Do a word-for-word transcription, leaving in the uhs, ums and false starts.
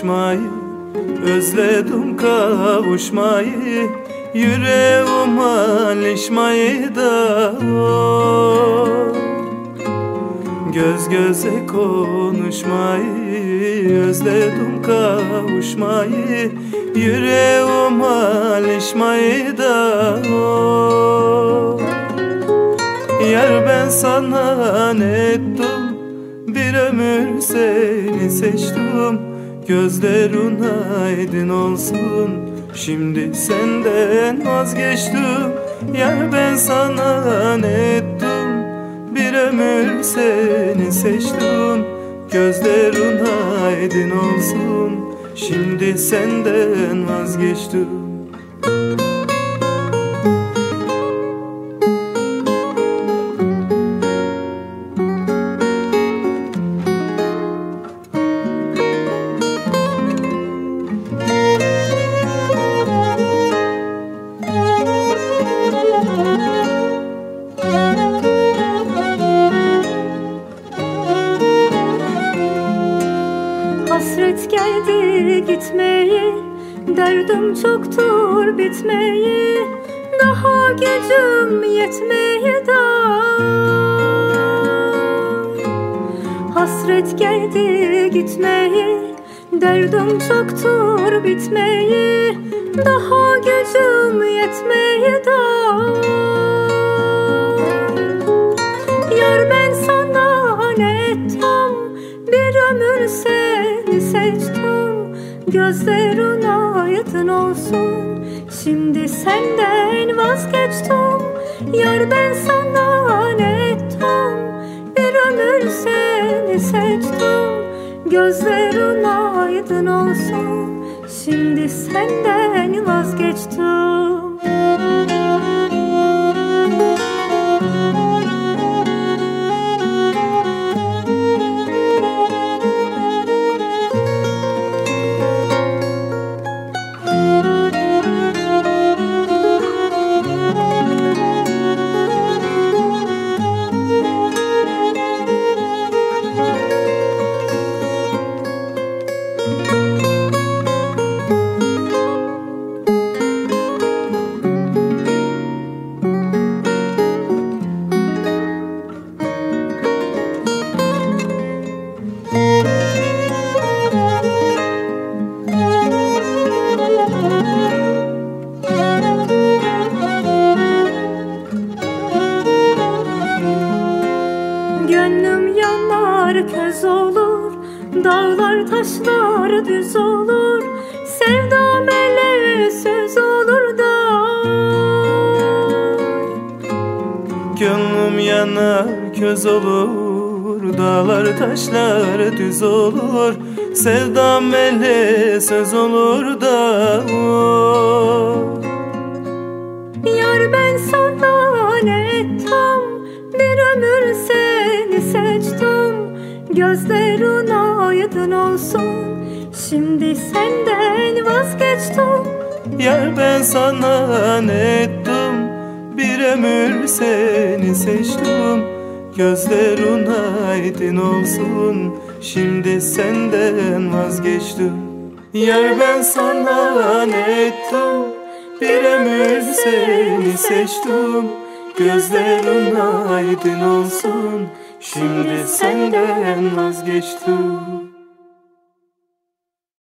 konuşmayı, özledim kavuşmayı, yüreğim alışmayı da oh. Göz göze konuşmayı, özledim kavuşmayı, yüreğim alışmayı da oh. Yar ben sana ne ettim, bir ömür seni seçtim. Gözlerin aydın olsun, şimdi senden vazgeçtim. Yar ben sana ne ettim, bir ömür seni seçtim. Gözlerin aydın olsun, şimdi senden vazgeçtim. Hasret geldi gitmeyi, derdim çoktur bitmeyi, daha gücüm yetmeyi da. Hasret geldi gitmeyi, derdim çoktur bitmeyi, daha gücüm yetmeyi da. Yar ben sana ne ettim, bir ömür seni seçtim. Gözlerin aydın olsun, şimdi senden vazgeçtim. Yar ben sana ne ettim, bir ömür seni seçtim. Gözlerin aydın olsun, şimdi senden vazgeçtim. Gönlüm yanar köz olur, dağlar taşlar düz olur, sevdam ele söz olur da. Gönlüm yanar köz olur, dağlar taşlar düz olur, sevdam ele söz olur da oh. Yar ben sana ne ettim, bir ömür seni seçtim. Gözlerin aydın olsun, şimdi senden vazgeçtim. Yar ben sana ne ettim, bir ömür seni seçtim. Gözlerin aydın olsun, şimdi senden vazgeçtim. Yar ben sana ne ettim, bir ömür seni seçtim. Gözlerin aydın olsun, şimdi senden vazgeçtim.